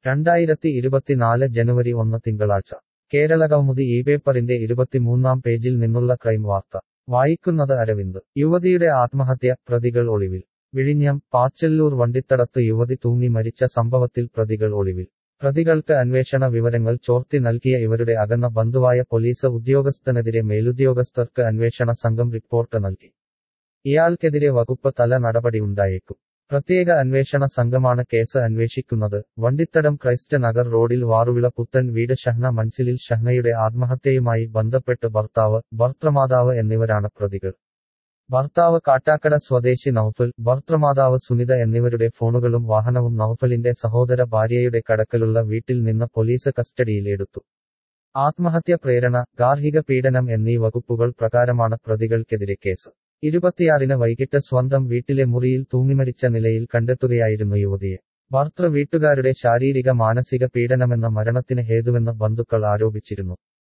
2024 ജനുവരി 1 തിങ്കളാഴ്ച കേരളകൗമുദി ഈ പേപ്പറിന്റെ 23-ാം പേജിൽ നിന്നുള്ള ക്രൈം വാർത്ത വായിക്കുന്നത് അരവിന്ദ് യുവതിയുടെ ആത്മഹത്യ പ്രതികൾ ഒളിവിൽ വിഴിഞ്ഞം പാച്ചല്ലൂർ വണ്ടിത്തടത്ത് യുവതി തൂങ്ങി മരിച്ച സംഭവത്തിൽ പ്രതികൾ ഒളിവിൽ പ്രതികൾക്ക് അന്വേഷണ വിവരങ്ങൾ ചോർത്തി നൽകിയ ഇവരുടെ അകന്ന ബന്ധുവായ പോലീസ് ഉദ്യോഗസ്ഥനെതിരെ മേലുദ്യോഗസ്ഥർക്ക് അന്വേഷണ സംഘം റിപ്പോർട്ട് നൽകി ഇയാൾക്കെതിരെ വകുപ്പ് തല നടപടിയുണ്ടായേക്കും പ്രത്യേക അന്വേഷണ സംഘമാണ് കേസ് അന്വേഷിക്കുന്നത് വണ്ടിത്തടം ക്രൈസ്റ്റ് നഗർ റോഡിൽ വാറുവിള പുത്തൻ വീട് ഷഹ്ന മൻസിലിൽ ഷഹ്നയുടെ ആത്മഹത്യയുമായി ബന്ധപ്പെട്ട് ഭർത്താവ് ഭർത്തൃമാതാവ് എന്നിവരാണ് പ്രതികൾ ഭർത്താവ് കാട്ടാക്കട സ്വദേശി നൌഫൽ ഭർത്തൃമാതാവ് സുനിത എന്നിവരുടെ ഫോണുകളും വാഹനവും നൌഫലിന്റെ സഹോദര ഭാര്യയുടെ കടക്കലുള്ള വീട്ടിൽ നിന്ന് പോലീസ് കസ്റ്റഡിയിൽ എടുത്തു ആത്മഹത്യ പ്രേരണ ഗാർഹിക പീഡനം എന്നീ വകുപ്പുകൾ പ്രകാരമാണ് പ്രതികൾക്കെതിരെ കേസ് 26-ന് വൈകിട്ട് സ്വന്തം വീട്ടിലെ മുറിയിൽ തൂങ്ങിമരിച്ച നിലയിൽ കണ്ടെത്തുകയായിരുന്നു യുവതിയെ ഭർതൃ വീട്ടുകാരുടെ ശാരീരിക മാനസിക പീഡനമെന്ന മരണത്തിന് ഹേതുവെന്ന് ബന്ധുക്കൾ ആരോപിച്ചിരുന്നു